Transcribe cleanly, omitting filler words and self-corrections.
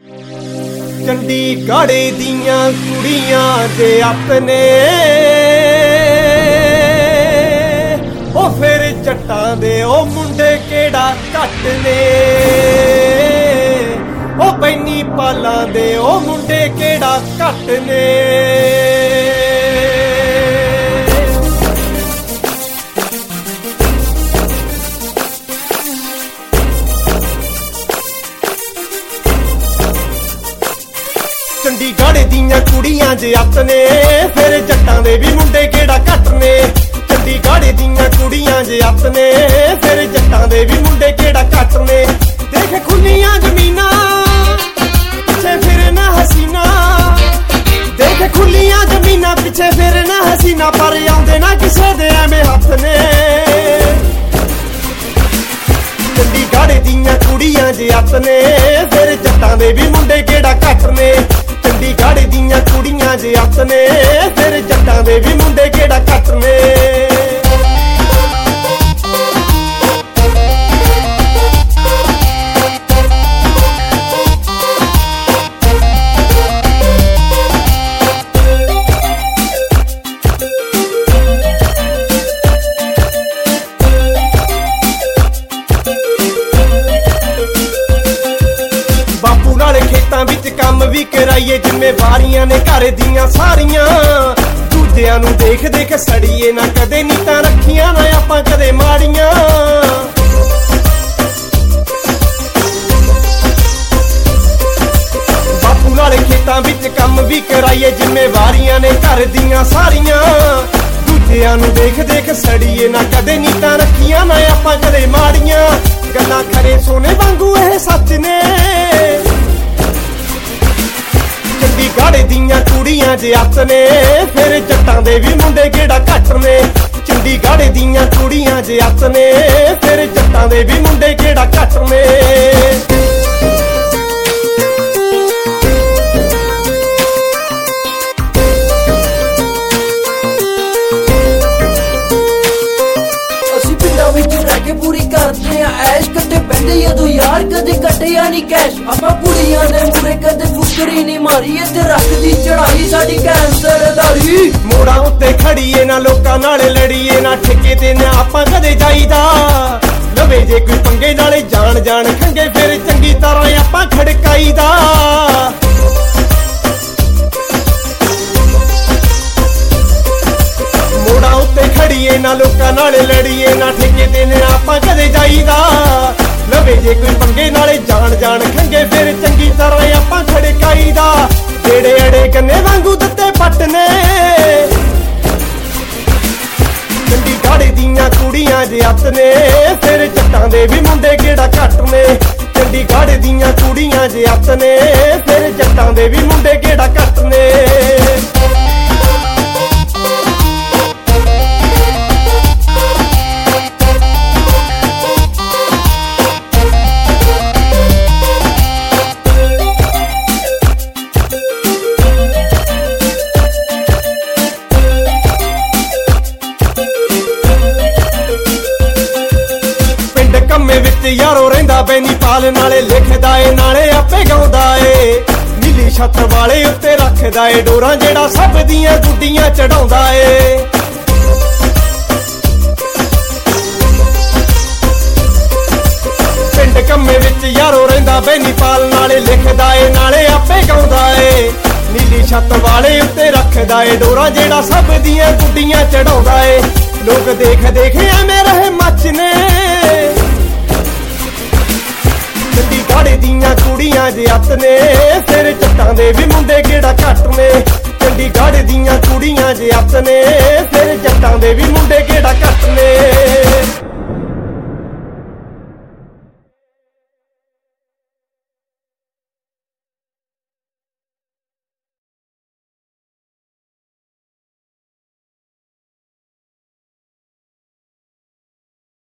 ਚੰਡੀਗੜ੍ਹ ਦੀਆਂ ਕੁੜੀਆਂ ਦੇ ਆਪਣੇ ਉਹ ਫਿਰ ਜੱਟਾਂ ਦੇ ਉਹ ਮੁੰਡੇ ਕਿਹੜਾ ਘੱਟ ਨੇ ਉਹ ਬੈਨੀ ਪਾਲਾਂ ਦੇ ਉਹ ਮੁੰਡੇ ਕਿਹੜਾ ਘੱਟ ਨੇ ਚੰਡੀਗੜ੍ਹ ਦੀਆਂ ਕੁੜੀਆਂ ਜੇ ਆਪਣੇ ਫਿਰ ਜੱਟਾਂ ਦੇ ਵੀ ਮੁੰਡੇ ਕਿਹੜਾ ਘੱਟ ਨੇ ਚੰਡੀਗੜ੍ਹ ਦੀਆਂ ਕੁੜੀਆਂ ਜੇ ਆਪਣੇ ਫਿਰ ਜੱਟਾਂ ਦੇ ਵੀ ਮੁੰਡੇ ਕਿਹੜਾ ਘੱਟ ਨੇ ਦੇਖ ਖੁੱਲੀਆਂ ਜ਼ਮੀਨਾਂ ਪਿੱਛੇ ਫਿਰਨਾ ਹਸੀਨਾ ਦੇਖ ਖੁੱਲੀਆਂ ਜ਼ਮੀਨਾਂ ਪਿੱਛੇ ਫਿਰਨਾ ਹਸੀਨਾ ਪਰ ਆਉਂਦੇ ਨਾ ਕਿਸੇ ਦੇ ਐਵੇਂ ਹੱਥ ਨੇ ਚੰਡੀਗੜ੍ਹ ਦੀਆਂ ਕੁੜੀਆਂ ਜੇ ਆਪਣੇ ਫਿਰ ਜੱਟਾਂ ਦੇ ਵੀ ਮੁੰਡੇ ਕਿਹੜਾ ਘੱਟ ਨੇ ਚੰਡੀਗੜ੍ਹ ਦੀਆਂ ਕੁੜੀਆਂ ਜੇ ਆਪਣੇ ਫਿਰ ਜੱਟਾਂ ਦੇ ਵੀ ਮੁੰਡੇ ਕਿਹੜਾ ਘੱਟ ਨੇ ਬਾਪੂ ਨਾਲ ਖੇਤਾਂ ਵਿੱਚ ਕੰਮ ਵੀ ਕਰਾਈਏ ਜ਼ਿੰਮੇਵਾਰੀਆਂ ਨੇ ਘਰ ਦੀਆਂ ਸਾਰੀਆਂ ਦੂਜਿਆਂ ਨੂੰ ਦੇਖ ਦੇਖ ਸੜੀਏ ਨਾ ਕਦੇ ਨੀਤਾਂ ਰੱਖੀਆਂ ਨਾ ਆਪਾਂ ਕਦੇ ਮਾੜੀਆਂ ਬਾਪੂ ਨਾਲ ਖੇਤਾਂ ਵਿੱਚ ਕੰਮ ਵੀ ਕਰਾਈਏ ਜ਼ਿੰਮੇਵਾਰੀਆਂ ਨੇ ਘਰ ਦੀਆਂ ਸਾਰੀਆਂ ਦੂਜਿਆਂ ਨੂੰ ਦੇਖ ਦੇਖ ਸੜੀਏ ਨਾ ਕਦੇ ਨੀਤਾਂ ਰੱਖੀਆਂ ਨਾ ਆਪਾਂ ਕਦੇ ਮਾੜੀਆਂ ਗੱਲਾਂ ਖਰੇ ਸੋਨੇ ਵਾਂਗੂ ਇਹ ਸੱਚ ਨੇ ਚੰਡੀਗੜ੍ਹ ਦੀਆਂ ਕੁੜੀਆਂ ਜੇ ਆਪਣੇ ਫਿਰ ਜੱਟਾਂ ਦੇ ਵੀ ਮੁੰਡੇ ਕਿਹੜਾ ਘੱਟ ਨੇ ਚੰਡੀਗੜ੍ਹ ਦੀਆਂ ਕੁੜੀਆਂ ਜੇ ਆਪਣੇ ਫਿਰ ਜੱਟਾਂ ਦੇ ਵੀ ਮੁੰਡੇ ਕਿਹੜਾ ਘੱਟ ਨੇ ਅਸੀਂ ਪਿੰਡਾਂ ਵਿੱਚ ਰਹਿ ਕੇ ਪੂਰੀ ਕਰਦੇ ਆ ਐਸ਼ ਕੱਟੇ ਪੈਂਦੇ ਜਦੋਂ ਯਾਰ ਕਦੇ ਕੱਟਿਆ ਨਹੀਂ ਕੈਸ਼ ਆਪਾਂ ਕੁੜੀਆਂ ਦੇ ਮੂਰੇ ਕਦੇ ਫੁਕਰੀ ਨਹੀਂ ਮਾਰੀ ਇੱਥੇ ਰੱਖਦੀ ਚੜਾਈ ਸਾਡੀ ਕੈਂਸਰਦਾਰੀ ਮੋੜਾਂ ਉੱਤੇ ਖੜੀਏ ਨਾ ਲੋਕਾਂ ਨਾਲ ਲੜੀਏ ਨਾ ਠੇਕੇ ਤੇ ਨਾ ਆਪਾਂ ਕਦੇ ਜਾਈਦਾ ਲਵੇ ਜੇ ਕੋਈ ਪੰਗੇ ਨਾਲੇ ਜਾਣ ਜਾਣ ਖੰਗੇ ਫਿਰ ਚੰਗੀ ਤਰ੍ਹਾਂ ਆਪਾਂ ਖੜਕਾਈਦਾ ਮੋੜਾਂ ਉੱਤੇ ਖੜੀਏ ਨਾ ਲੋਕਾਂ ਨਾਲ ਲੜੀਏ ਨਾ ਠੇਕੇ ਤੇ ਨਾ ਆਪਾਂ ਕਦੇ ਜਾਈਦਾ ਲਵੇ ਜੇ ਕੋਈ ਪੰਗੇ ਨਾਲੇ ਜਾਣ ਜਾਣ ਖੰਗੇ ਫਿਰ ਚੰਗੀ ਤਰ੍ਹਾਂ ਆਪਾਂ ਖੜਕਾਈਦਾ ਜਿਹੜੇ ਅੜੇ ਗੰਨੇ ਵਾਂਗੂ ਦਿੱਤੇ ਪੱਟ ਨੇ ਚੰਡੀਗੜ੍ਹ ਦੀਆਂ ਕੁੜੀਆਂ ਜੇ ਆਪਣੇ ਫਿਰ ਜੱਟਾਂ ਦੇ ਵੀ ਮੁੰਡੇ ਕਿਹੜਾ ਘੱਟ ਨੇ ਚੰਡੀਗੜ੍ਹ ਦੀਆਂ ਕੁੜੀਆਂ ਜੇ ਆਪਣੇ ਫਿਰ ਜੱਟਾਂ ਦੇ ਵੀ ਮੁੰਡੇ ਕਿਹੜਾ ਘੱਟ ਨੇ ਕੰਮੇ ਵਿੱਚ ਯਾਰੋ ਰਹਿੰਦਾ ਬੈਨੀ ਪਾਲ ਨਾਲੇ ਲਿਖਦਾ ਏ ਨਾਲੇ ਆਪੇ ਗਾਉਂਦਾ ਏ ਨੀਲੀ ਛੱਤ ਵਾਲੇ ਉੱਤੇ ਰੱਖਦਾ ਏ ਡੋਰਾਂ ਜਿਹੜਾ ਸਭ ਦੀਆਂ ਗੁੱਡੀਆਂ ਚੜਾਉਂਦਾ ਏ ਪਿੰਡ ਕੰਮੇ ਵਿੱਚ ਯਾਰੋ ਰਹਿੰਦਾ ਬੈਨੀ ਪਾਲ ਨਾਲੇ ਲਿਖਦਾ ਏ ਨਾਲੇ ਆਪੇ ਗਾਉਂਦਾ ਏ ਨੀਲੀ ਛੱਤ ਵਾਲੇ ਉੱਤੇ ਰੱਖਦਾ ਏ ਡੋਰਾਂ ਜਿਹੜਾ ਸਭ ਦੀਆਂ ਗੁੱਡੀਆਂ ਚੜਾਉਂਦਾ ਏ ਲੋਕ ਦੇਖ ਦੇਖ ਐਵੇਂ ਰਹੇ ਮੱਚ ਨੇ ਚੰਡੀਗੜ੍ਹ ਦੀਆਂ ਕੁੜੀਆਂ ਜੇ ਆਪਣੇ ਫਿਰ ਜੱਟਾਂ ਦੇ ਵੀ ਮੁੰਡੇ ਕਿਹੜਾ ਘੱਟ ਨੇ ਚੰਡੀਗੜ੍ਹ ਦੀਆਂ ਕੁੜੀਆਂ ਜੇ ਆਪਣੇ ਫਿਰ ਜੱਟਾਂ ਦੇ ਵੀ ਮੁੰਡੇ ਕਿਹੜਾ ਘੱਟ ਨੇ